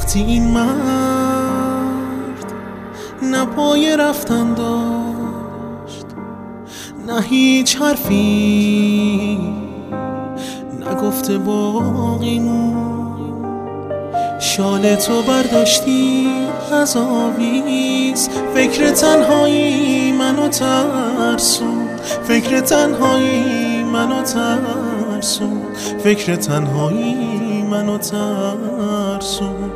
وقتی این مرد نه پای رفتن داشت نه هیچ حرفی نگفته باقی مون، شال تو برداشتی از آویز، فکر تنهایی منو ترسون، فکر تنهایی منو ترسون، فکر تنهایی منو ترسون.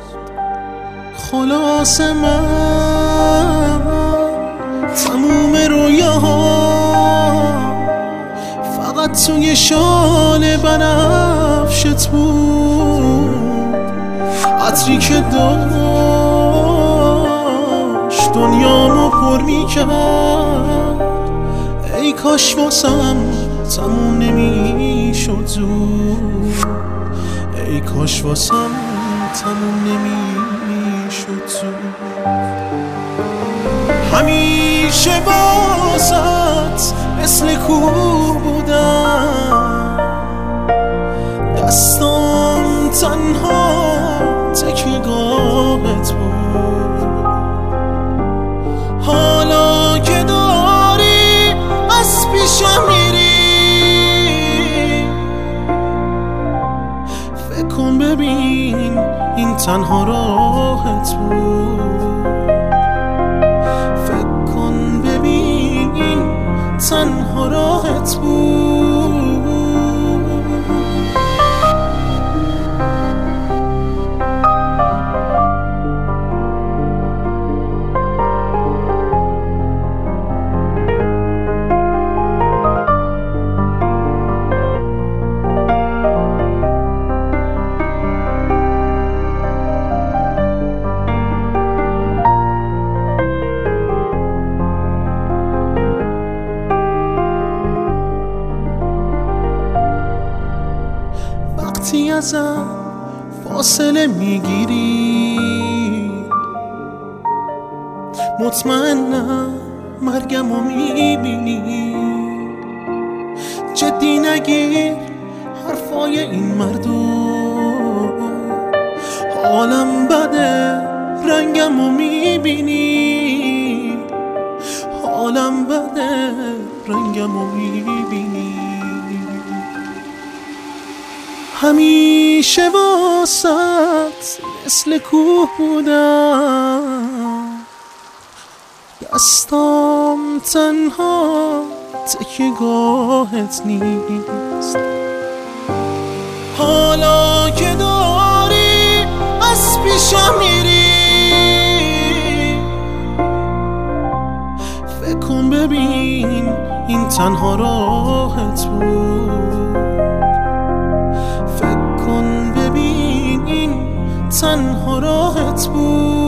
خلاص من تموم رویاها فقط توی شال بنفشت بود، عطری که داشت دنیامو پر میکرد، ای کاش واسم تموم نمیشد زود، ای کاش واسم تموم نمیشد زود. همیشه واسط مثل کوه بودم، دستام تنها تکیه‌گاهت بود، حالا که داری از پیشم میری، فکر کن ببین این تنها راهت بود، فکر کن ببین این تنها راهت بود. وقتی ازم فاصله میگیری مطمئنم مرگمو میبینی، جدی نگیر حرفای این مردم، حالم بده رنگمو میبینی، حالم بده رنگمو میبینی. همیشه واسط مثل کوه بودم، دستام تنها تکیه‌گاهت نیست، حالا که داری از پیشم میری، فکر کن ببین این تنها راهت بود، فکر کن ببین این تنها راهت بود.